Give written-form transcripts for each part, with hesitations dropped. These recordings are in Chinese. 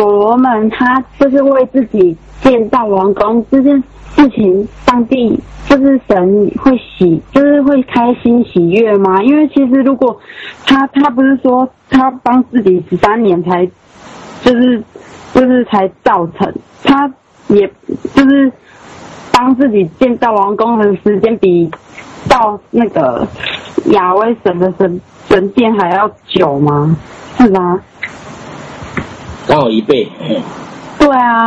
所罗门他就是为自己建造王宫这件事情，上帝就是神就是会开心喜悦吗？因为其实如果他不是说他帮自己13年才就是才造成，他也就是帮自己建造王宫的时间比到那个亚威神的神殿还要久吗？是吗？ 刚好1倍。 对啊，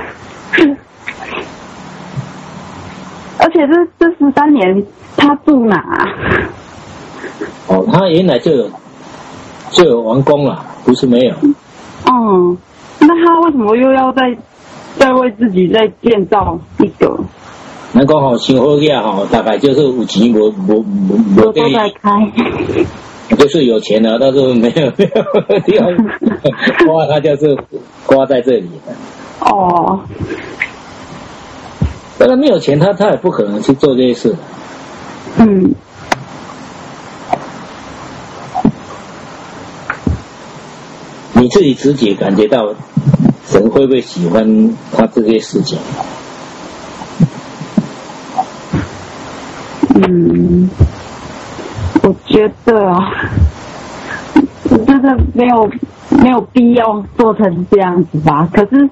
而且这13年他住哪啊？ 哦，他原来就有王宫了，不是没有。 嗯，那他为什么又要再为自己再建造一个？ 咱讲吼，想好起吼，大概就是有钱无都在开。 就是有钱了，但是没有地方花，他就是花在这里。 哦， 当然没有钱，他也不可能去做这些事。 嗯。 你自己直觉感觉到神会不会喜欢他这些事情？ 我觉得啊，我觉得没有必要做成这样子吧。可是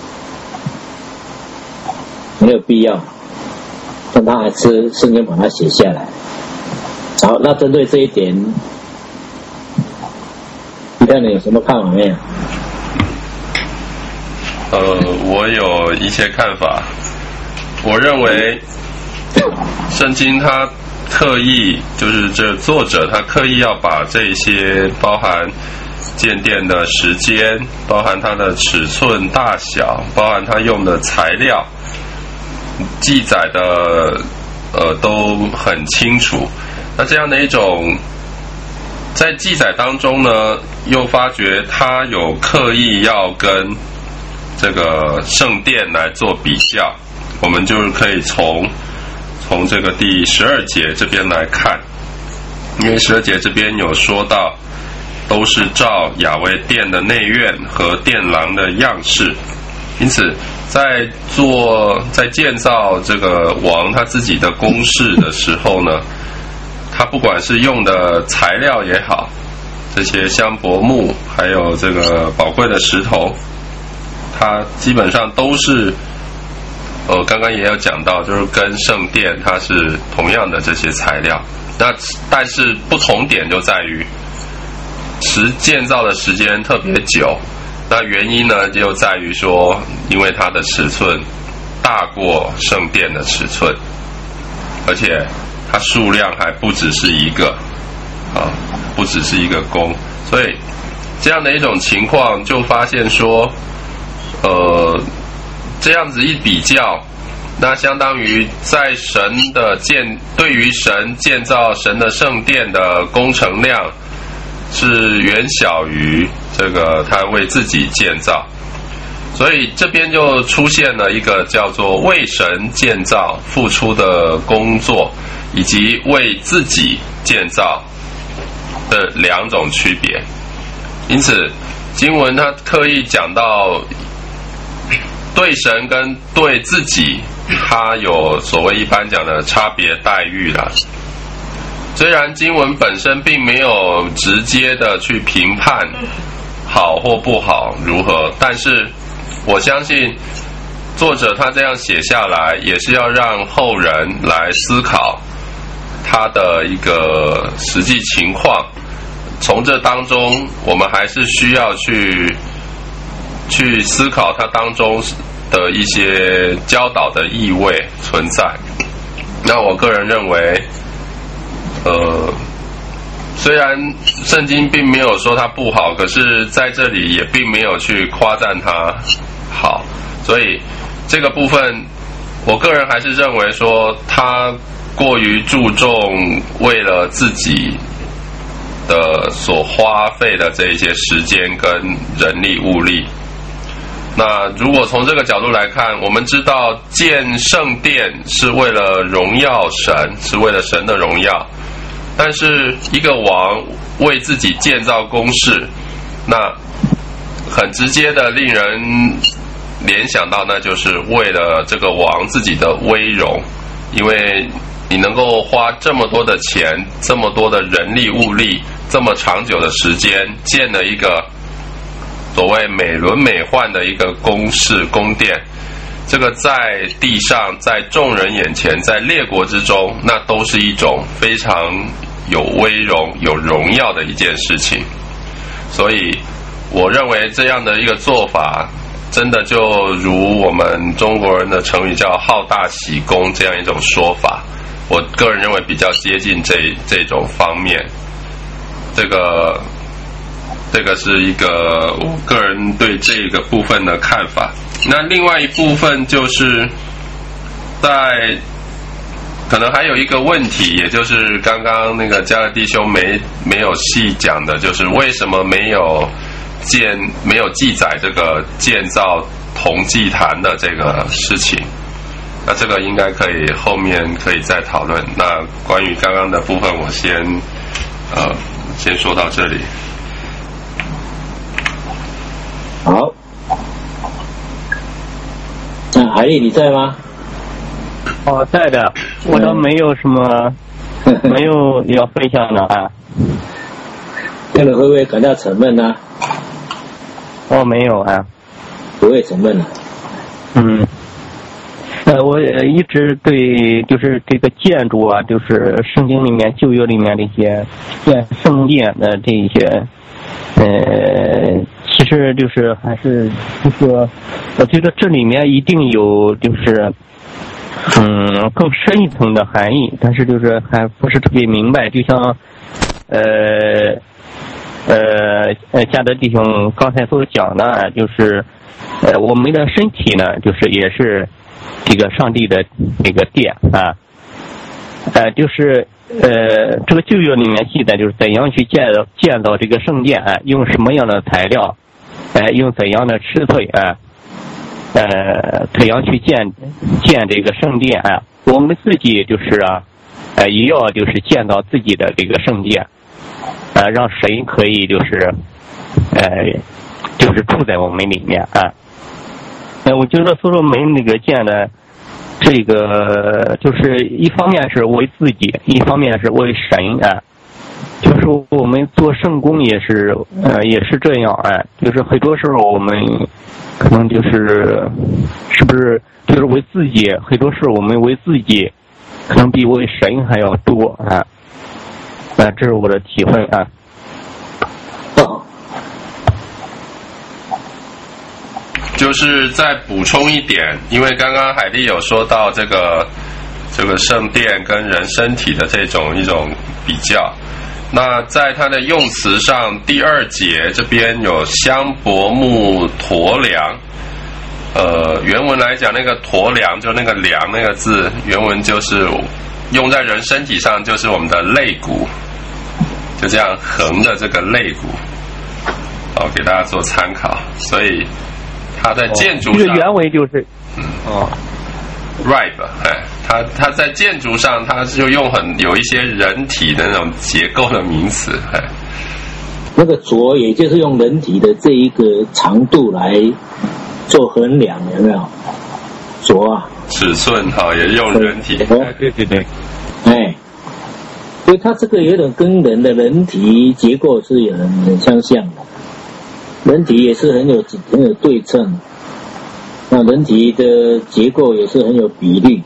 没有必要，但他还是圣经把它写下来。好，那针对这一点，你看你有什么看法没有？ 我有一些看法。我认为圣经它刻意，就是这作者他刻意要把这些包含建殿的时间，包含它的尺寸大小，包含它用的材料，记载的都很清楚。那这样的一种在记载当中呢，又发觉他有刻意要跟这个圣殿来做比较，我们就是可以从这个第12节这边来看，因为12节这边有说到，都是照雅威殿的内院和殿廊的样式，因此在建造这个王他自己的宫室的时候呢，他不管是用的材料也好，这些香柏木还有这个宝贵的石头，它基本上都是刚刚也有讲到，就是跟圣殿它是同样的这些材料。那但是不同点就在于建造的时间特别久，那原因呢就在于说，因为它的尺寸大过圣殿的尺寸，而且它数量还不只是一个不只是一个宫，所以这样的一种情况就发现说这样子一比较，那相当于在对于神建造神的圣殿的工程量是远小于这个他为自己建造，所以这边就出现了一个叫做为神建造付出的工作，以及为自己建造的两种区别。因此经文它刻意讲到对神跟对自己，它有所谓一般讲的差别待遇啦。虽然经文本身并没有直接的去评判好或不好如何，但是我相信作者他这样写下来，也是要让后人来思考他的一个实际情况。从这当中，我们还是需要去思考它当中的一些教导的意味存在。那我个人认为虽然圣经并没有说它不好，可是在这里也并没有去夸赞它好，所以这个部分我个人还是认为说他过于注重为了自己的所花费的这一些时间跟人力物力。那如果从这个角度来看，我们知道建圣殿是为了荣耀神，是为了神的荣耀，但是一个王为自己建造宫室，那很直接的令人联想到，那就是为了这个王自己的威荣，因为你能够花这么多的钱，这么多的人力物力，这么长久的时间，建了一个所谓美轮美奂的一个宫室宫殿，这个在地上，在众人眼前，在列国之中，那都是一种非常有威荣有荣耀的一件事情。所以我认为这样的一个做法真的就如我们中国人的成语叫好大喜功这样一种说法，我个人认为比较接近这种方面。这个是一个我个人对这个部分的看法。那另外一部分就是在可能还有一个问题，也就是刚刚那个加勒弟兄没有细讲的，就是为什么没有记载这个建造铜祭坛的这个事情。那这个应该后面可以再讨论。那关于刚刚的部分我先说到这里。 好，那海丽你在吗？ 在的，我倒没有什么没有要分享的啊。 这个会不会感到沉闷呢？ 没有啊， 不会沉闷的。 我一直对就是这个建筑啊，就是圣经里面旧约里面这些建圣殿的这些其实就是还是就是我觉得这里面一定有就是更深一层的含义，但是就是还不是特别明白。就像加德弟兄刚才所讲的，就是我们的身体呢，就是也是这个上帝的这个殿啊，就是这个旧约里面记载就是怎样去建造这个圣殿啊，用什么样的材料，用怎样的尺寸啊，怎样去建这个圣殿啊。我们自己就是也要就是建造自己的这个圣殿，让神可以就是住在我们里面啊。我觉得所罗门那个建的这个就是一方面是为自己，一方面是为神啊。就是我们做圣工也是这样就是很多时候我们可能是不是就是为自己，很多时候我们为自己可能比为神还要多啊。这是我的体会啊。 就是再补充一点，因为刚刚海蒂有说到这个圣殿跟人身体的一种比较。那在它的用词上，第2节这边有香柏木驮梁，原文来讲那个驮梁就那个梁那个字，原文就是用在人身体上，就是我们的肋骨，就这样横的这个肋骨，给大家做参考。所以它在建筑上， 这个原文就是 ，rib， 它在建筑上，它就用有一些人体的那种结构的名词， 那个斫也就是用人体的这一个长度来做衡量，有没有？斫啊， 尺寸也用人体， 对， 所以它这个有点跟人的人体结构是很相像的。人体也是很有对称，那人体的结构也是很有比例，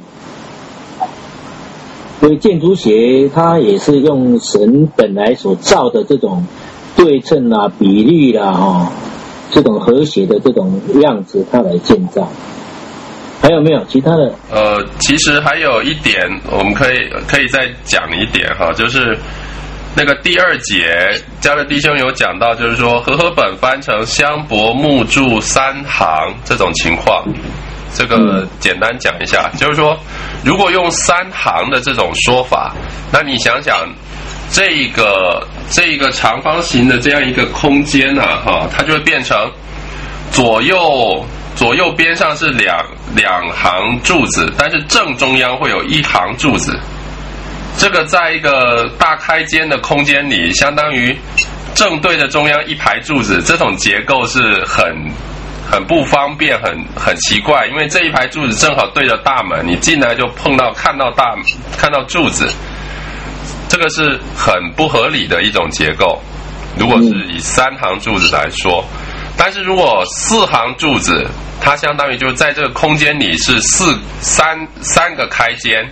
所以建筑学它也是用神本来所造的这种对称啦、比例啦、这种和谐的这种样子，它来建造。还有没有其他的？ 其实还有一点，我们可以再讲一点就是那个第2节，加勒弟兄有讲到，就是说和合本翻成香柏木柱3行这种情况，这个简单讲一下，就是说如果用3行的这种说法，那你想想这一个长方形的这样一个空间它就会变成左右边上是两行柱子，但是正中央会有1行柱子。这个在一个大开间的空间里，相当于正对着中央一排柱子，这种结构是很不方便，很奇怪，因为这一排柱子正好对着大门，你进来就看到柱子，这个是很不合理的一种结构。如果是以3行柱子来说，但是如果4行柱子，它相当于就在这个空间里是三个开间，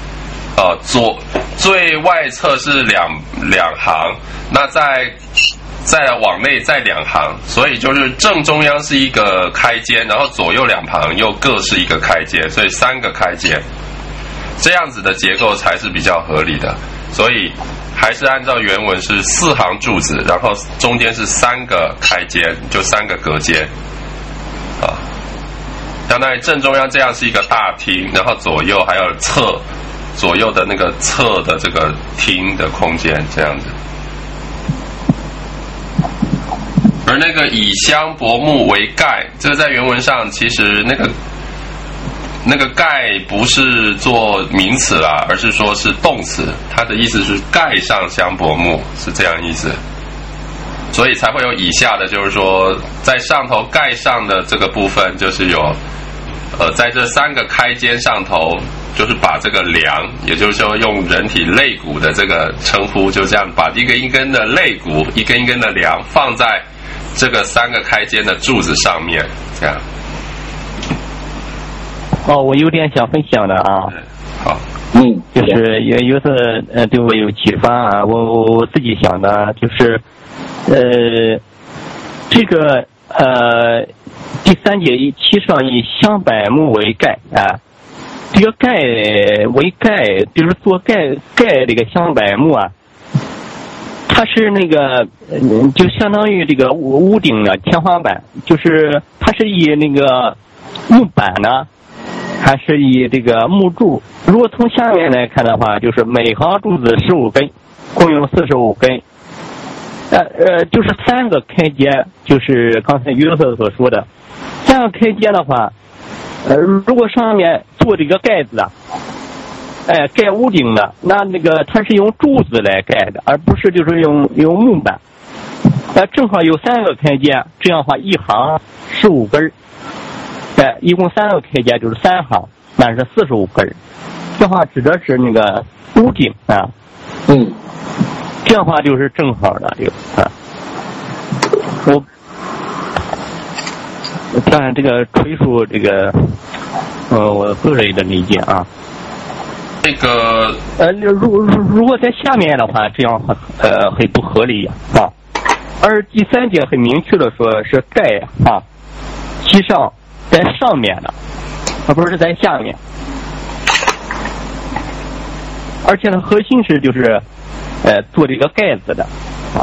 最外侧是两行，那再往内再2行，所以就是正中央是一个开间，然后左右2旁又各是一个开间，所以3个开间，这样子的结构才是比较合理的。所以还是按照原文是4行柱子，然后中间是3个开间，就3个隔间啊。相当于正中央这样是一个大厅，然后左右还有左右的那个侧的这个厅的空间这样子。而那个以香柏木为盖，这个在原文上其实那个盖不是做名词啦，而是说是动词，它的意思是盖上香柏木，是这样意思。所以才会有以下的，就是说在上头盖上的这个部分，就是有在这3个开间上头，就是把这个梁，也就是说用人体肋骨的这个称呼，就这样把一根一根的肋骨，一根一根的梁放在这个3个开间的柱子上面，这样。 我有点想分享的啊。 好。 就是有次对我有启发啊，我自己想的就是，这个第3节其上以香柏木为盖啊，这个盖为盖，就是做盖这个香柏木啊，它是那个就相当于这个屋顶的天花板，就是它是以那个木板呢，还是以这个木柱。如果从下面来看的话，就是每行柱子15根，共用45根。就是3个开间，就是刚才约瑟所说的3个开间的话，如果上面做这个盖子啊，盖屋顶的，那个它是用柱子来盖的，而不是就是用木板。正好有3个开间，这样的话一行15根，一共3个开间就是3行，那是45根。这话指的是那个屋顶啊。这样的话就是正好的当然这个纯属这个我个人的理解啊。 这个如果在下面的话，这样很不合理啊。而第3节很明确的说是盖啊，其上在上面的，而不是在下面。而且它核心是就是做这个盖子的啊。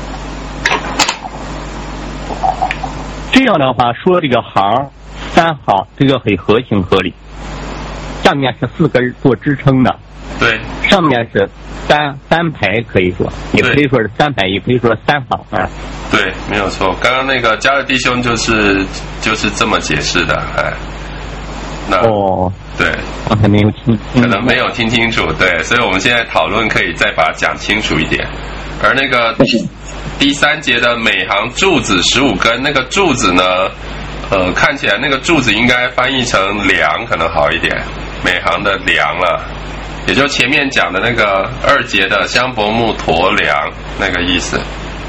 这样的话说这个行3行，这个很合情合理。下面是4根做支撑的， 对， 上面是三排，可以说也可以说是3排，也可以说是3行啊。 对，没有错。刚刚那个加勒弟兄就是这么解释的，那对， 刚才没有听， 可能没有听清楚，对，所以我们现在讨论可以再把它讲清楚一点。而那个第3节的每行柱子15根，那个柱子呢，看起来那个柱子应该翻译成梁可能好一点，每行的梁了，也就前面讲的那个2节的香柏木驼梁那个意思。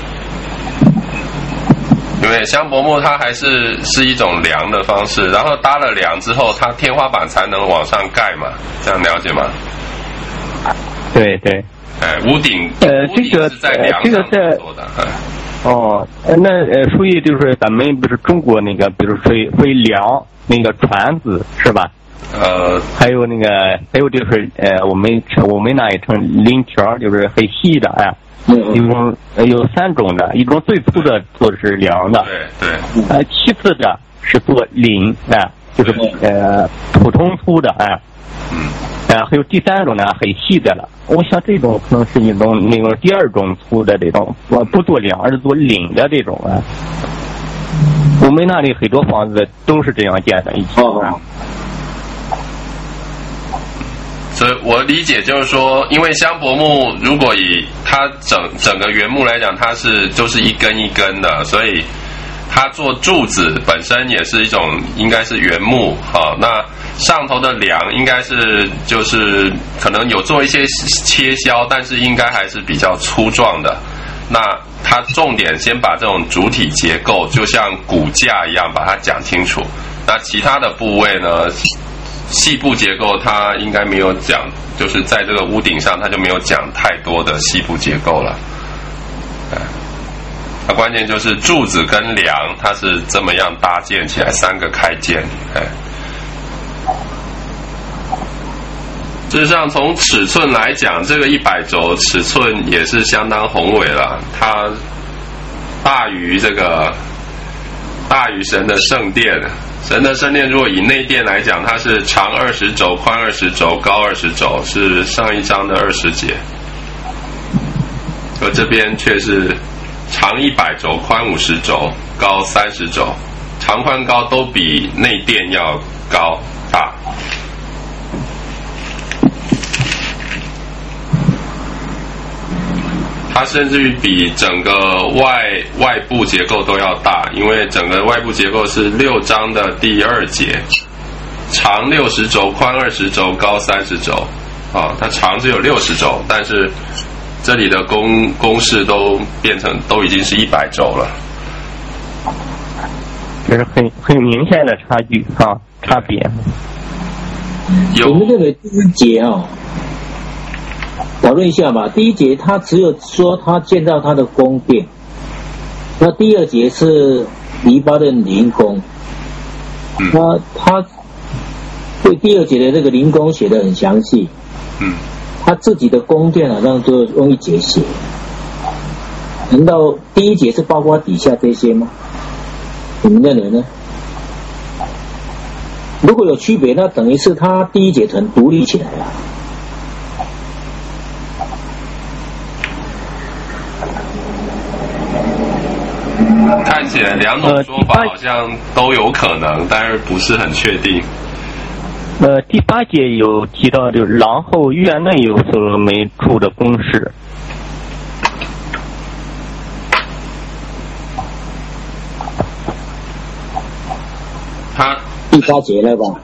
因为香柏木它还是一种梁的方式，然后搭了梁之后，它天花板才能往上盖嘛，这样了解吗？ 对对。 屋顶这个是在梁上做的。 那属于就是咱们不是中国那个，比如说会梁那个船子是吧？还有就是我们那一称鳞条，就是很细的有3种的，一种最粗的做的是梁的，对，其次的是做鳞就是普通粗的还有第3种呢很细的了。我想这种可能是一种那种第2种粗的这种，不做梁而是做鳞的这种我们那里很多房子都是这样建的一起所以我理解就是说，因为香柏木如果以它整个原木来讲，它就是一根一根的，所以它做柱子本身也是一种应该是原木啊。那上头的梁应该是就是可能有做一些切削，但是应该还是比较粗壮的。那它重点先把这种主体结构就像骨架一样把它讲清楚，那其他的部位呢，细部结构它应该没有讲，就是在这个屋顶上它就没有讲太多的细部结构了。那关键就是柱子跟梁它是这么样搭建起来，3个开间。事实上从尺寸来讲，这个100轴尺寸也是相当宏伟了，它大于神的圣殿。神的圣殿如果以内殿来讲，它是长20轴、宽20轴、高20轴，是上一章的20节。而这边却是长100轴、宽50轴、高30轴，长宽高都比内殿要高大。它甚至于比整个外部结构都要大，因为整个外部结构是6章的第2节，长60轴、宽20轴、高30轴。啊，它长只有60轴，但是这里的公式都已经是100轴了。 这是很明显的差距啊，差别。 我们认为第1节讨论一下吧。第1节他只有说他见到他的宫殿，那第2节是黎巴嫩灵宫，他对第2节的这个灵宫写得很详细，他自己的宫殿好像就用1节写，难道第1节是包括底下这些吗？你们认为呢？如果有区别，那等于是他第1节很独立起来了。 看起来2种说法好像都有可能，但是不是很确定。 第8节有提到，就是廊后院内有所罗门住的宫室。 他第8节了吧？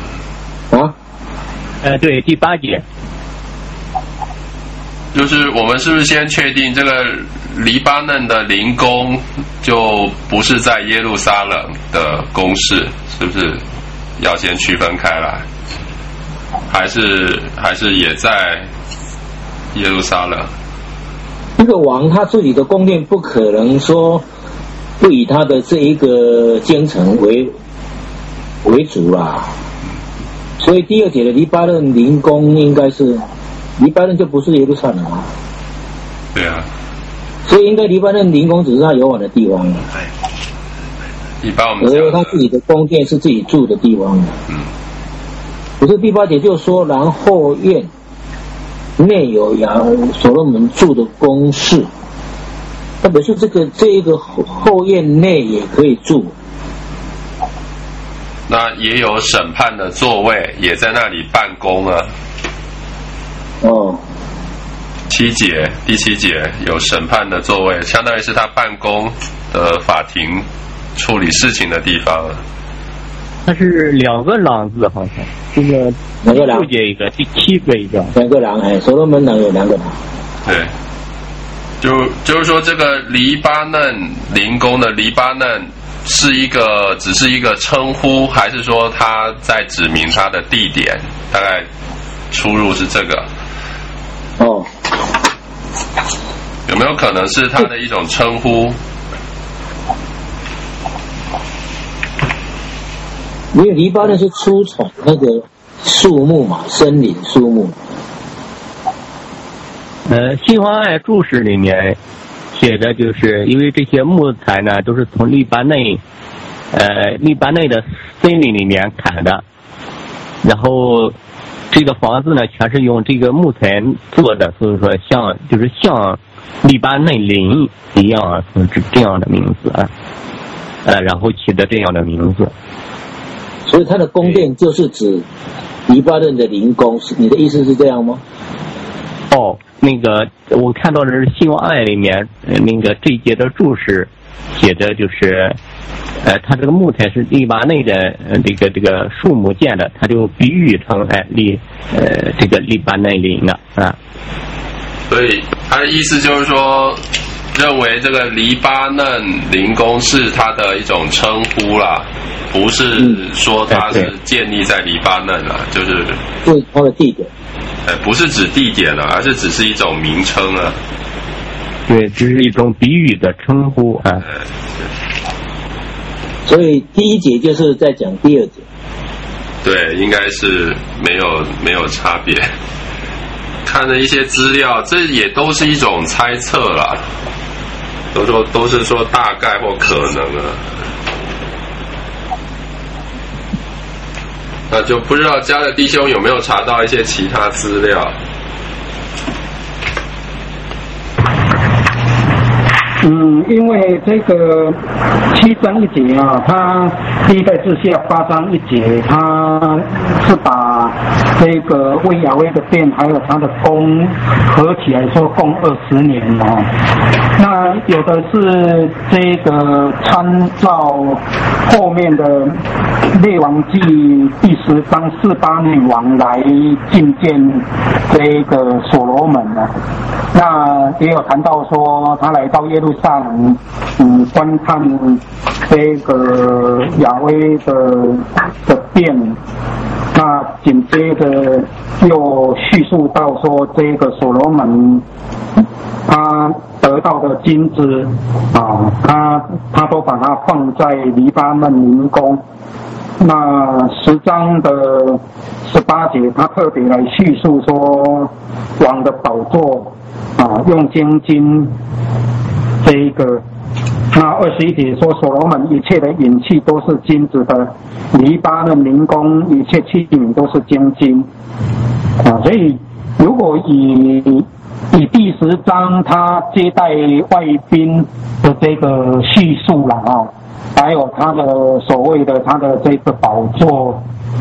对，第8节。 就是我们是不是先确定这个黎巴嫩的灵宫就不是在耶路撒冷的宫室，是不是要先区分开来？还是也在耶路撒冷？ 这个王他自己的宫殿不可能说不以他的这一个京城为主啦，所以第2节的黎巴嫩灵宫应该是黎巴嫩就不是耶路撒冷啊。 对啊， 所以应该黎巴嫩灵宫只是他游玩的地方了。 一般我们而他自己的宫殿是自己住的地方了。可是第8节就说，然后院内有所罗门住的宫室，那表示这一个后院内也可以住。 那也有审判的座位，也在那里办公啊。第7节有审判的座位，相当于是他办公的法庭处理事情的地方。 它是2个廊字，好像这个第6节一个，第7个一个 ，2个廊，所罗门廊有2个廊。 对，就是说这个黎巴嫩灵宫的黎巴嫩是只是一个称呼，还是说他在指明他的地点？大概出入是这个。有没有可能是他的一种称呼？ 因为黎巴嫩是出产那个树木嘛，森林树木。 新华爱注释里面写的就是，因为这些木材呢都是从黎巴嫩的森林里面砍的，然后这个房子呢全是用这个木材做的，所以说像黎巴嫩林一样，是这样的名字然后起的这样的名字。 所以他的宫殿就是指黎巴嫩的灵宫，你的意思是这样吗？ 哦，那个我看到的是《新望爱》里面那个这一节的注释写的就是，它这个木材是黎巴嫩的这个树木建的，它就比喻成这个黎巴嫩林了啊。 所以他的意思就是说，认为这个黎巴嫩灵宫是他的一种称呼啦，不是说它是建立在黎巴嫩啦，就是它的地点。 不是指地点了，而是只是一种名称啊。 对，只是一种比喻的称呼啊。 所以第一节就是在讲第二节。 对，应该是没有差别。看了一些资料，这也都是一种猜测啦，都是说大概或可能啊。那就不知道家的弟兄有没有查到一些其他资料。 因为这个7章1节啊，它第一代志下8章1节，它是把这个为亚威的殿还有它的宫合起来说共20年哦。那有的是这个参照后面的列王记第10章48年王来觐见这个所罗门啊。那也有谈到说他来到耶路撒冷，观看这个亚威的殿。那紧接着又叙述到说这个所罗门他得到的金子啊，他都把它放在黎巴嫩灵宫。那10章的18节，他特别来叙述说王的宝座啊，用精金这一个。那21节说所罗门一切的银器都是金子的，黎巴嫩灵宫一切器皿都是精金啊。所以如果以第10章他接待外宾的这个叙述啦啊，还有他的所谓的他的这个宝座，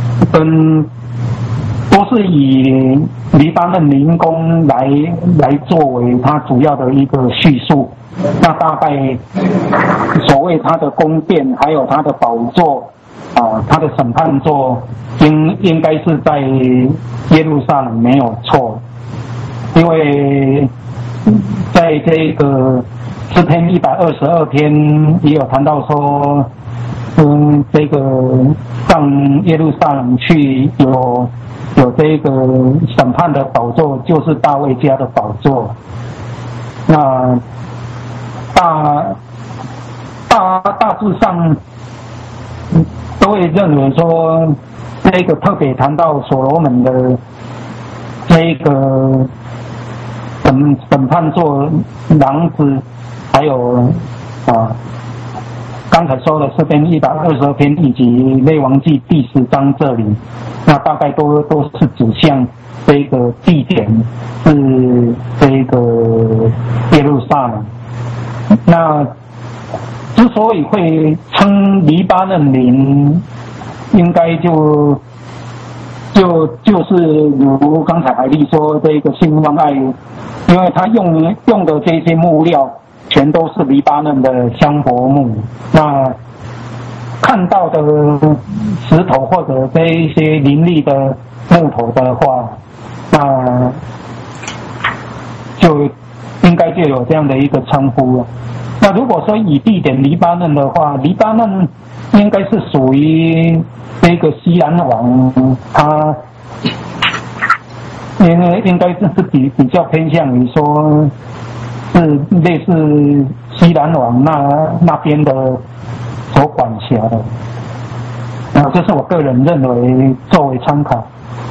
都是以黎巴嫩灵宫来作为他主要的一个叙述。那大概所谓他的宫殿还有他的宝座啊，他的审判座应该是在耶路撒冷没有错，因为在这个诗篇122篇也有谈到说，这个上耶路撒冷去有这个审判的宝座，就是大卫家的宝座。那大致上都会认为说，这个特别谈到所罗门的这个审判座廊子，还有刚才说的诗篇122篇以及列王记第10章这里，那大概都是指向这个地点是这个耶路撒冷。那之所以会称黎巴嫩林，应该就是如刚才海丽说这个兴旺爱，因为他用的这些木料全都是黎巴嫩的香柏木，那看到的石头或者这一些林立的木头的话，那就应该就有这样的一个称呼了。那如果说以地点黎巴嫩的话，黎巴嫩应该是属于这个西兰王，他应该是比较偏向于说是类似西兰王那边的所管辖的。这是我个人认为作为参考。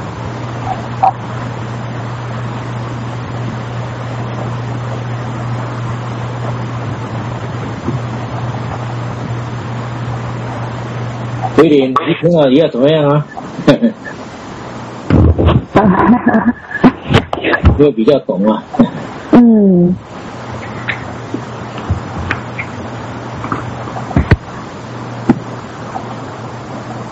威廉，你听了你要怎么样啊？因为比较懂啊。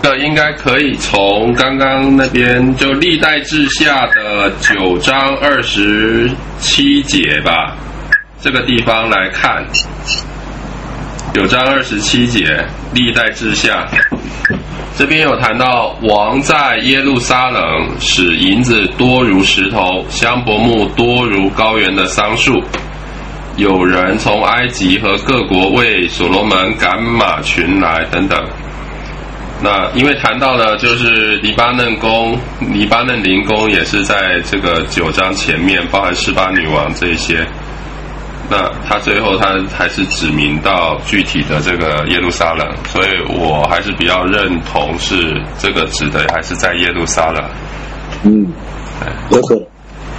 这应该可以从刚刚那边就历代志下的9章27节吧，这个地方来看。9章27节，历代志下，这边有谈到王在耶路撒冷使银子多如石头，香柏木多如高原的桑树。有人从埃及和各国为所罗门赶马群来等等。那因为谈到的就是黎巴嫩灵宫也是在这个9章前面，包含示巴女王这一些。那他最后他还是指明到具体的这个耶路撒冷，所以我还是比较认同是这个指的还是在耶路撒冷。 有可能。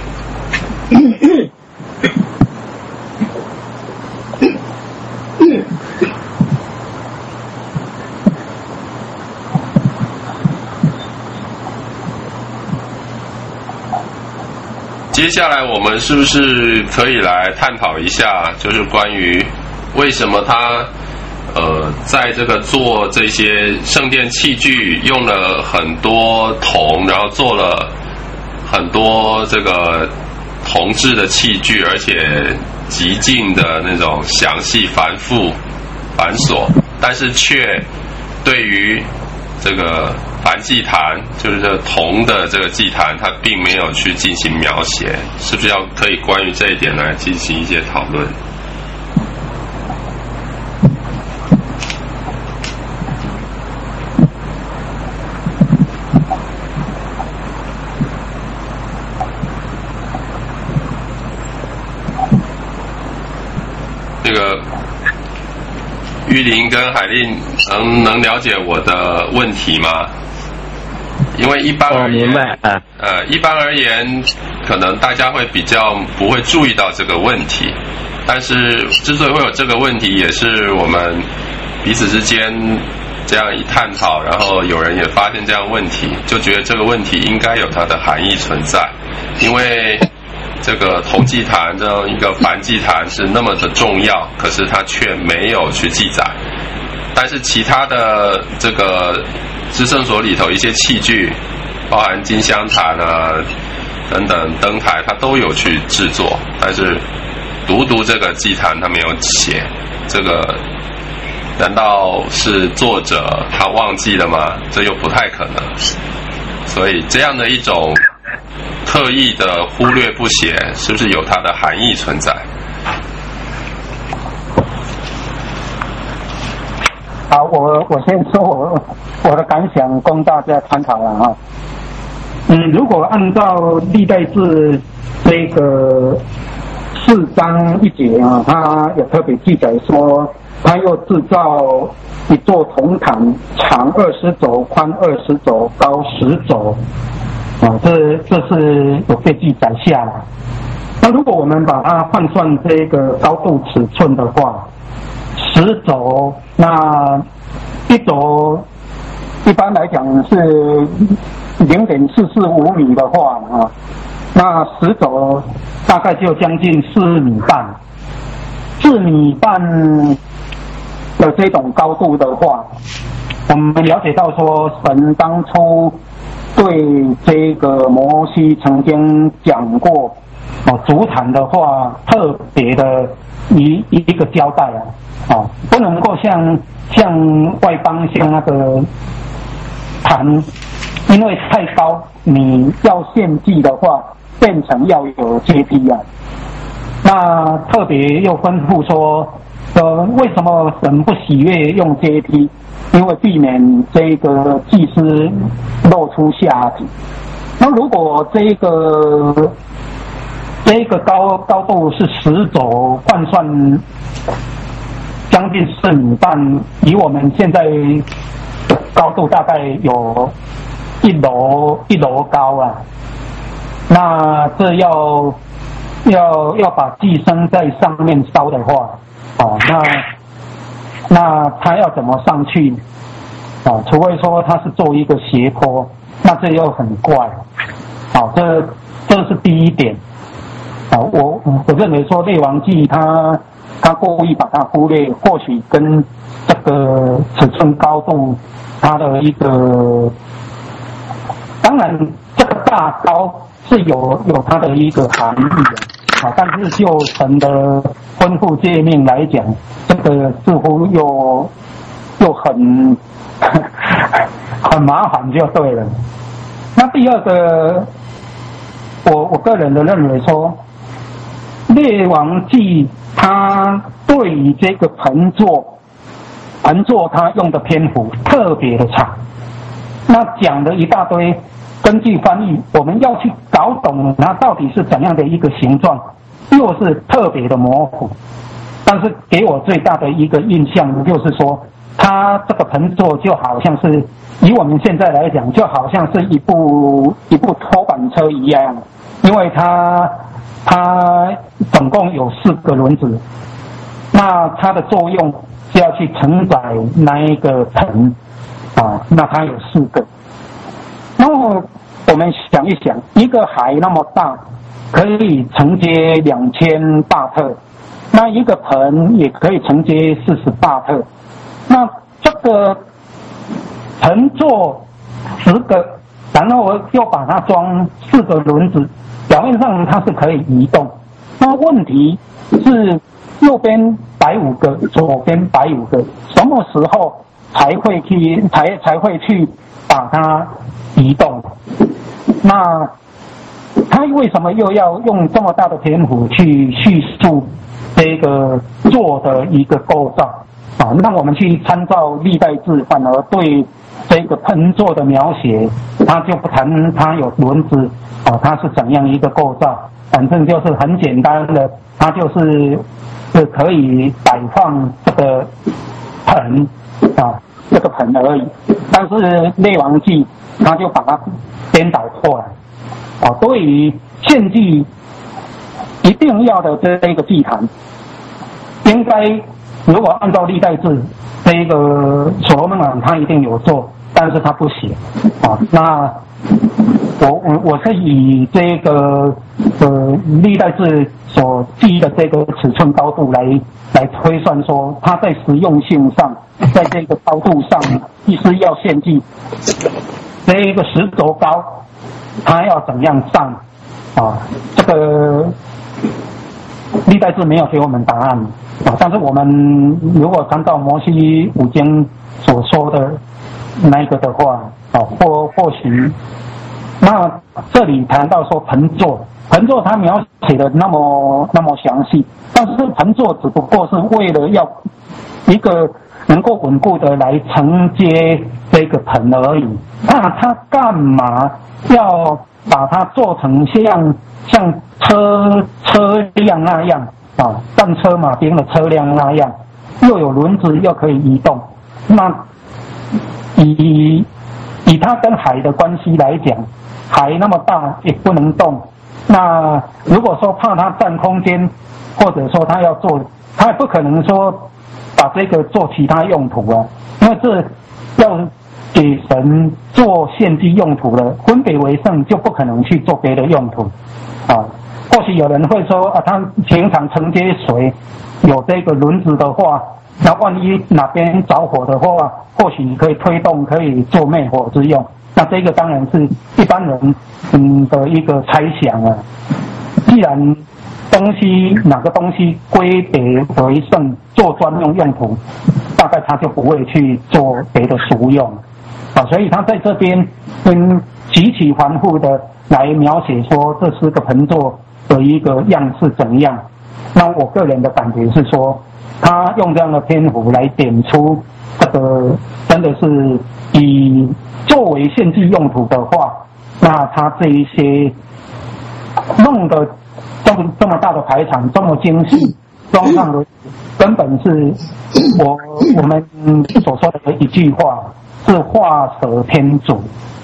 接下来我们是不是可以来探讨一下，就是关于为什么他在这个做这些圣殿器具用了很多铜，然后做了很多这个铜制的器具，而且极尽的那种详细繁复繁琐，但是却对于这个梵祭坛，就是这铜的这个祭坛，它并没有去进行描写，是不是可以关于这一点来进行一些讨论？这个玉林跟海令能了解我的问题吗？因为一般而言， 明白啊。 一般而言，可能大家会比较不会注意到这个问题，但是之所以会有这个问题，也是我们彼此之间这样一探讨，然后有人也发现这样问题，就觉得这个问题应该有它的含义存在，因为这个铜祭坛这样一个梵祭坛是那么的重要，可是它却没有去记载。但是其他的这个至圣所里头一些器具，包含金香坛啊等等灯台，它都有去制作，但是独这个祭坛它没有写。这个难道是作者他忘记了吗？这又不太可能。所以这样的一种刻意的忽略不写，是不是有它的含义存在？ 好，我先说我的感想，供大家参考了哈。如果按照历代志这个4章1节啊，它有特别记载说，他又制造一座铜坛，长20肘，宽20肘，高10肘。这是有被记载下来。那如果我们把它换算这个高度尺寸的话，10肘，那1肘一般来讲是0.445米的话啊，那10肘大概就将近4米半。4米半的这种高度的话，我们了解到说，神当初对这个摩西曾经讲过，足坛的话特别的一个交代不能够像外邦像那个坛，因为太高，你要献祭的话，变成要有阶梯啊。那特别又吩咐说，为什么神不喜悦用阶梯？因为避免这个祭司露出下体。那如果这个高度是10肘，换算将近4米半，以我们现在的高度大概有一楼高啊。那这要把祭牲在上面烧的话，那他要怎么上去？除非说他是做一个斜坡，那这又很怪。这是第一点。我认为说列王纪他故意把它忽略，或许跟这个尺寸高度它的一个，当然这个大高是有它的一个含义的，但是就神的吩咐诫命来讲，这个似乎又很很麻烦就对了。那第二个，我个人的认为说，列王纪他对于这个盆座他用的篇幅特别的长，那讲了一大堆，根据翻译我们要去搞懂它到底是怎样的一个形状，又是特别的模糊。但是给我最大的一个印象就是说，它这个盆座就好像是以我们现在来讲，就好像是一部拖板车一样，因为它总共有4个轮子，那它的作用是要去承载那一个盆那它有4个。那么我们想一想，一个海那么大，可以承接2000巴特，那一个盆也可以承接40巴特。那这个盆座10个，然后我又把它装4个轮子，表面上它是可以移动。那问题是右边摆5个，左边摆5个，什么时候才会去把它移动？那他为什么又要用这么大的篇幅去叙述这个座的一个构造？那我们去参照历代志，反而对这个盆座的描写，他就不谈它有轮子它是怎样一个构造，反正就是很简单的，它就是可以摆放这个盆这个盆而已。但是列王纪他就把它颠倒过来对于献祭一定要的这个祭坛，应该如果按照历代志，这个所罗门王他一定有做，但是他不写那我是以这个历代志所记的这个尺寸高度来推算说，它在实用性上，在这个高度上，意思要献祭这个10肘高，它要怎样上这个历代志没有给我们答案但是我们如果参照摩西5经所说的那个的话或许那这里谈到说盆座它描写的那么详细，但是盆座只不过是为了要一个能够稳固的来承接这个盆而已。那它干嘛要把它做成像车辆那样战车马兵的车辆那样，又有轮子又可以移动？那以它跟海的关系来讲，海那么大也不能动。那如果说怕它占空间，或者说它要做，它也不可能说把这个做其他用途因为这要给神做献祭用途的，分别为圣就不可能去做别的用途或许有人会说他平常承接水有这个轮子的话，那万一哪边着火的话，或许可以推动，可以做灭火之用。那这个当然是一般人的一个猜想既然哪个东西归别为圣做专用用途，大概他就不会去做别的俗用所以他在这边极其繁复的来描写说这10个盆座的一个样式怎样。那我个人的感觉是说，他用这样的篇幅来点出这个真的是以作为献祭用途的话，那他这一些弄得这么大的排场，这么精细，装上的根本是我们所说的一句话，是画蛇添足。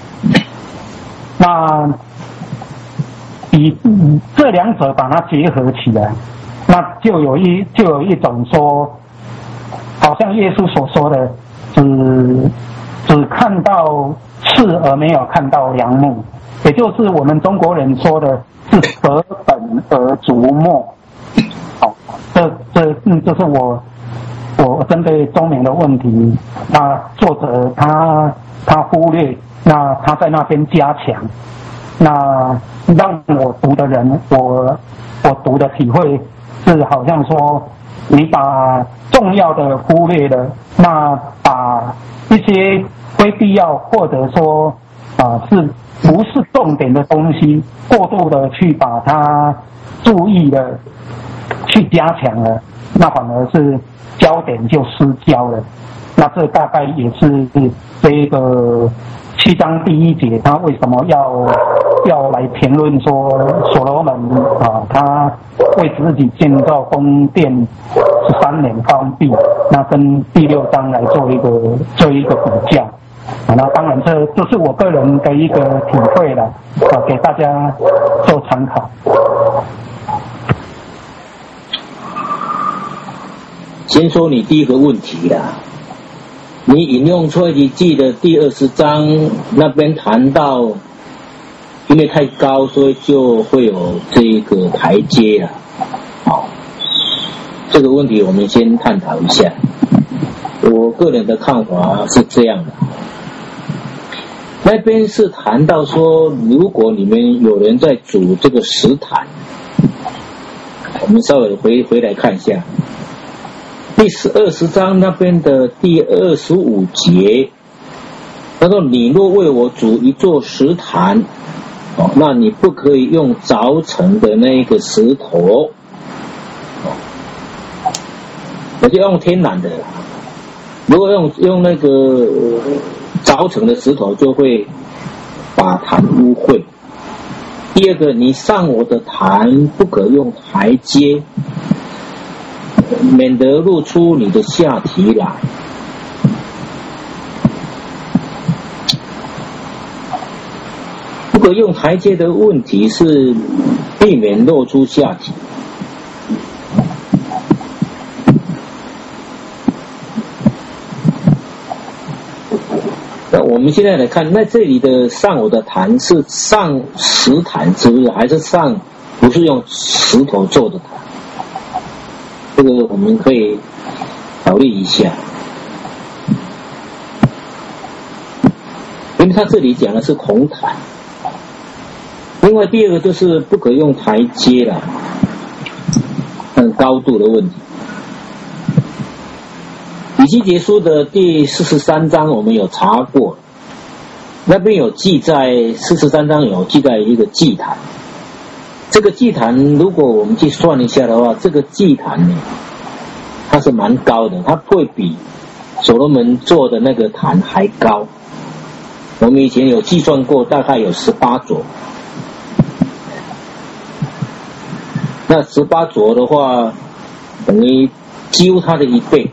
那以这两者把它结合起来，那就有一种说，好像耶稣所说的，只看到刺而没有看到梁木，也就是我们中国人说的是舍本而逐末。这是我我针对中缅的问题，那作者他忽略，那他在那边加强，那让我读的人，我读的体会是好像说，你把重要的忽略了，那把一些非必要或者说是不是重点的东西，过度的去把它注意了，去加强了，那反而是焦点就失焦了。那这大概也是这个7章第1节，他为什么要来评论说所罗门他为自己建造宫殿13年关闭，那跟第6章来做一个比较。那当然这是我个人的一个体会了，给大家做参考。 先说你第一个问题啦，你引用出埃及记的第20章那边谈到，因为太高，所以就会有这个台阶了。好，这个问题我们先探讨一下。我个人的看法是这样的，那边是谈到说，如果你们有人在煮这个石坛，我们稍微回来看一下。第20章那边的第25节，他说：“你若为我煮一座石坛，那你不可以用凿成的那个石头，我就用天然的。如果用那个凿成的石头，就会把坛污秽。第二个，你上我的坛不可用台阶。”免得露出你的下体来。如果用台阶的问题是避免露出下体，那我们现在来看，那这里的上我的坛是上石坛，是不是？还是上不是用石头做的坛？这个我们可以考虑一下，因为他这里讲的是红毯。另外第二个就是不可用台阶了，高度的问题。以西结书的第43章我们有查过，那边有记载，43章有记载一个祭坛。这个祭坛如果我们去算一下的话，这个祭坛呢，它是蛮高的，它会比所罗门做的那个坛还高。我们以前有计算过，大概有18座。那18座的话，等于几乎它的1倍。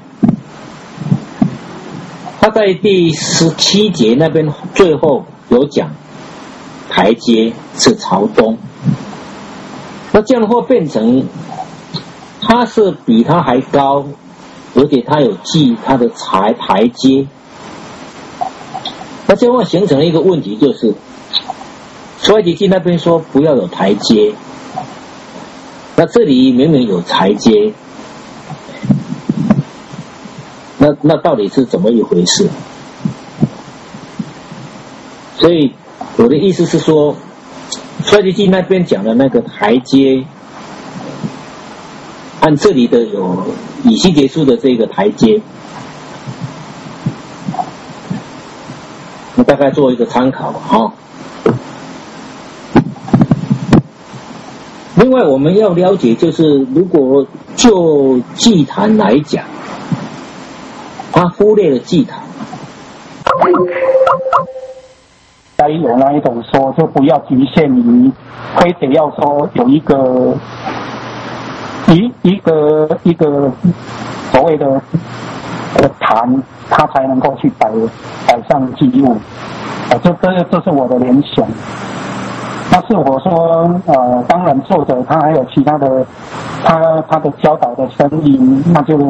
他在第17节那边最后有讲，台阶是朝东。那这样的话变成，它是比它还高，而且它有记它的台阶。那这样的话形成了一个问题，就是出埃及记那边说不要有台阶，那这里明明有台阶，那到底是怎么一回事？所以我的意思是说，出埃及记那边讲的那个台阶，按这里的有以西结书的这个台阶，我大概做一个参考哈。另外我们要了解，就是如果就祭坛来讲，他忽略了祭坛。 该有那一种说，就不要局限于，非得要说有一个所谓的坛，它才能够去摆上祭物。这是我的联想。但是我说，当然作者他还有其他的，他的教导的深意，那就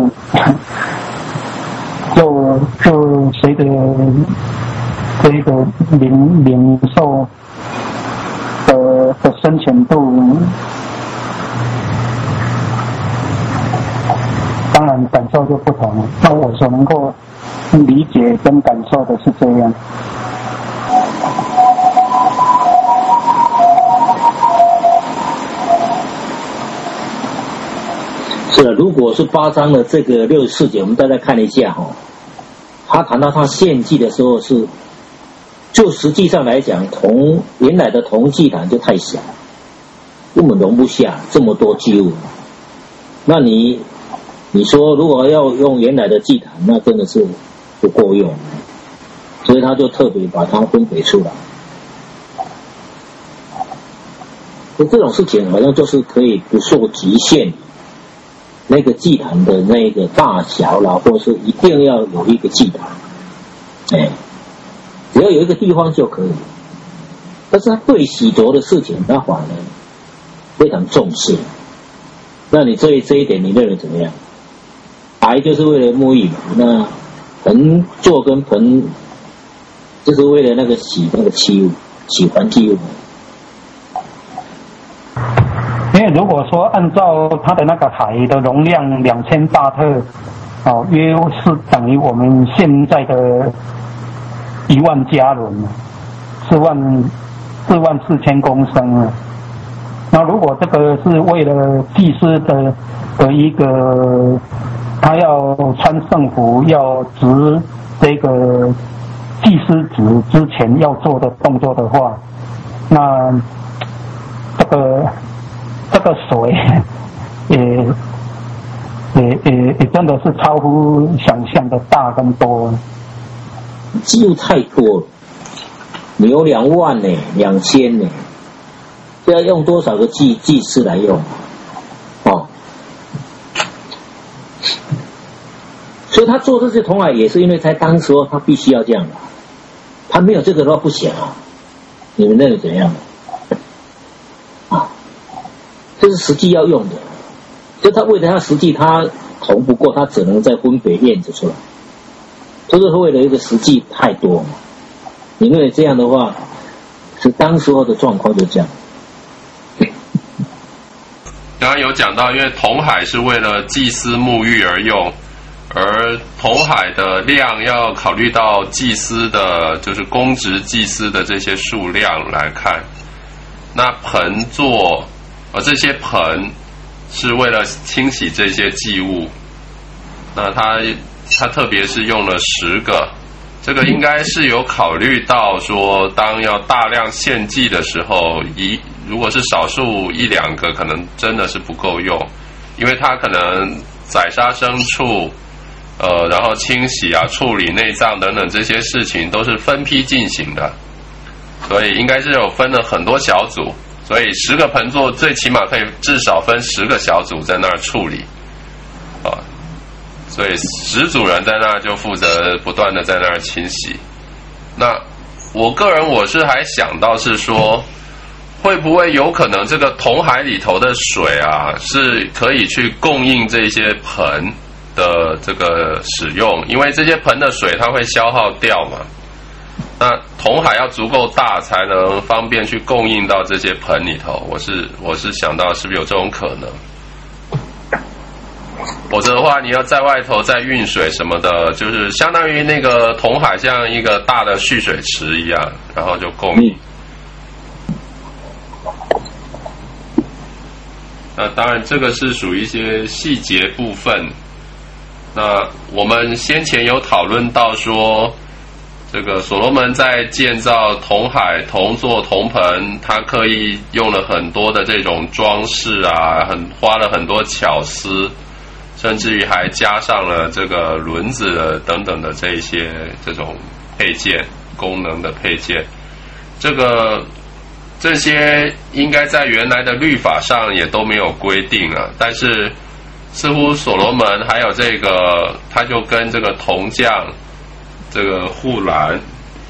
随着这个领受的深浅度，当然然感受就不同了。那我所能够理解跟感受的是这样。 是的，如果是8章的这个64节，我们大家看一下哈，他谈到他献祭的时候是，就实际上来讲，原来的铜祭坛就太小，根本容不下这么多祭物。那你说如果要用原来的祭坛，那真的是不够用，所以他就特别把它分别出来。这种事情好像就是可以不受局限。那个祭坛的那个大小啦，或是一定要有一个祭坛，只要有一个地方就可以。但是他对洗濯的事情，他反而非常重视。那你这一点，你认为怎么样？白就是为了沐浴嘛，那盆座跟盆就是为了那个洗那个器物，洗环器物。 因为如果说按照它的那个海的容量2000大特，约是等于我们现在的1万加仑，44000公升啊。那如果这个是为了祭司的一个，他要穿圣服，要执这个祭司职之前要做的动作的话，那这个水也真的是超乎想象的大跟多， 祭物太多了，你有2万呢，2000呢，这要用多少个祭司来用？所以他做这些铜海也是因为在当时他必须要这样的，他没有这个的话不行啊。你们认为怎样？这是实际要用的，就他为了他实际他铜不够，他只能再分别验制出来，就是为了一个实际太多嘛。你认为这样的话，是当时候的状况就这样。 刚刚有讲到，因为铜海是为了祭司沐浴而用，而铜海的量要考虑到祭司的，就是公职祭司的这些数量来看。那盆座，这些盆是为了清洗这些祭物，那他特别是用了10个，这个应该是有考虑到说，当要大量献祭的时候，如果是少数1-2个，可能真的是不够用，因为它可能宰杀牲畜，然后清洗啊、处理内脏等等这些事情都是分批进行的，所以应该是有分了很多小组，所以10个盆座最起码可以至少分10个小组在那儿处理，所以10组人在那儿就负责不断的在那儿清洗。那我个人我是还想到是说，会不会有可能这个铜海里头的水啊，是可以去供应这些盆的这个使用，因为这些盆的水它会消耗掉嘛。那铜海要足够大才能方便去供应到这些盆里头，我是想到是不是有这种可能？否则的话，你要在外头再运水什么的，就是相当于那个铜海像一个大的蓄水池一样，然后就供应。那当然，这个是属于一些细节部分。那我们先前有讨论到说，这个所罗门在建造铜海、铜座、铜盆，他刻意用了很多的这种装饰啊，花了很多巧思，甚至于还加上了这个轮子的等等的这种配件、功能的配件。这些应该在原来的律法上也都没有规定啊，但是似乎所罗门还有这个，他就跟这个铜匠这个护栏，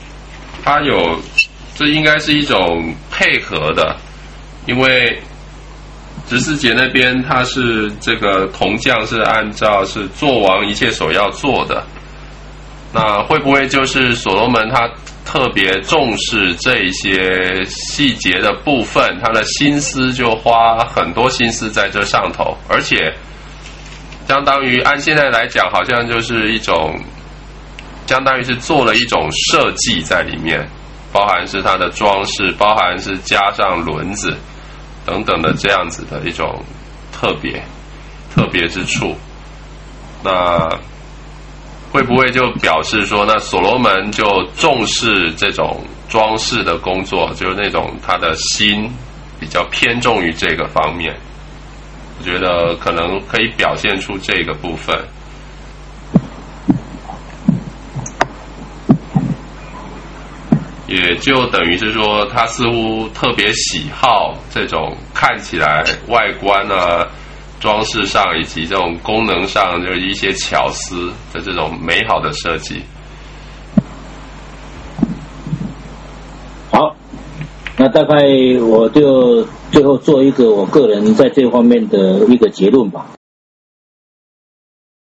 这应该是一种配合的，因为十四节那边他是这个铜匠是按照是做王一切所要做的，那会不会就是所罗门他特别重视这一些细节的部分，他的心思就花很多心思在这上头，而且相当于按现在来讲，好像就是一种，相当于是做了一种设计在里面，包含是它的装饰，包含是加上轮子等等的这样子的一种特别之处。那会不会就表示说，那所罗门就重视这种装饰的工作，就是那种他的心比较偏重于这个方面？我觉得可能可以表现出这个部分。也就等于是说，他似乎特别喜好这种看起来外观啊、装饰上以及这种功能上就是一些巧思的这种美好的设计。 好，那大概我就最后做一个我个人在这方面的一个结论吧。